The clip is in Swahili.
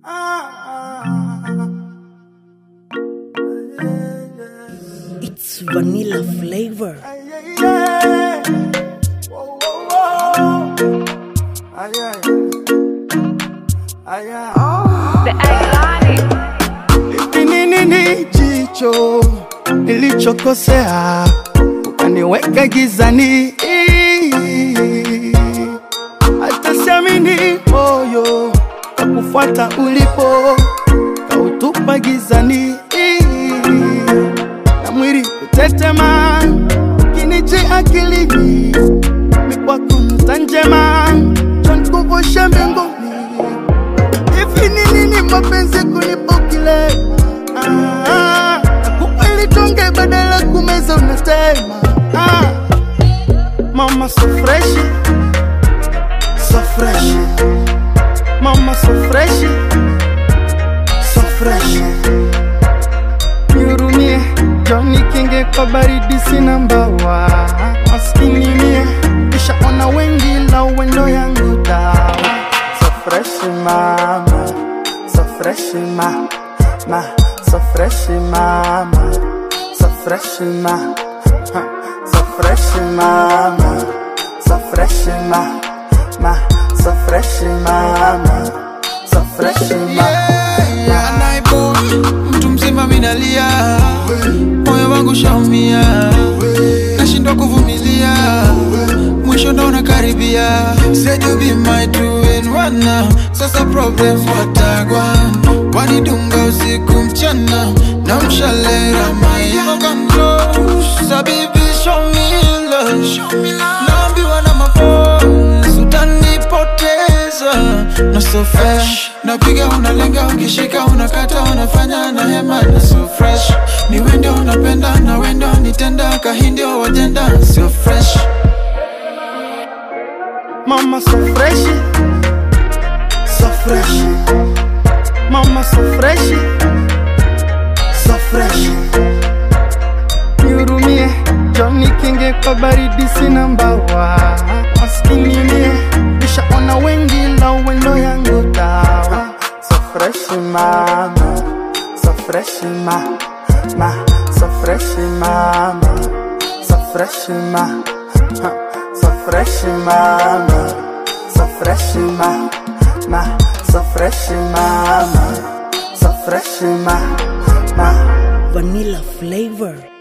It's vanilla flavor. Nini jicho nilichokosea ukaniweka gizani, hata siamini moyo kufuata ulipo kautupa gizani, na mwili kutetema kiniji akilini mikwako mtanjema John kuvosha mbinguni. Hivi nini mapenzi kunipokile kupeli tonge badala kumeza unatema. Mama so fresh, so fresh. Mama so fresh, so fresh. Nihurumie Johnny Kinge kwa baridi sina mbawa. Maskini mie kisha ona wengi la uwendo yangu dawa. So fresh mama, so fresh so fresh mama, so fresh so fresh mama, so fresh so fresh mama, so fresh yeah, naibo mtu mzima minalia, moyo wangu shaumia, nashindwa kuvumilia, mwisho ndo unakaribia. Said you be my two-in-one now, sasa problem watagwan, wanidunga usiku mchana na mshalera my control. So baby show me love, naambiwa na mapose utanipoteza. No so fresh, napiga unalenga, ukishika unakata, unafanya na hema. No so fresh, ni wende unapenda na wendo nitenda, kahindi wa wajenda. So fresh mama, so fresh, so fresh. Mama so fresh, so fresh. Nihurumie Johnny Kinge kwa baridi sina mbawa. Maskini mie kisha ona wengi la uwendo yangu dawa. So fresh mama, so fresh so fresh mama, so fresh so fresh mama, so fresh so fresh mama, so fresh Vanilla flavor.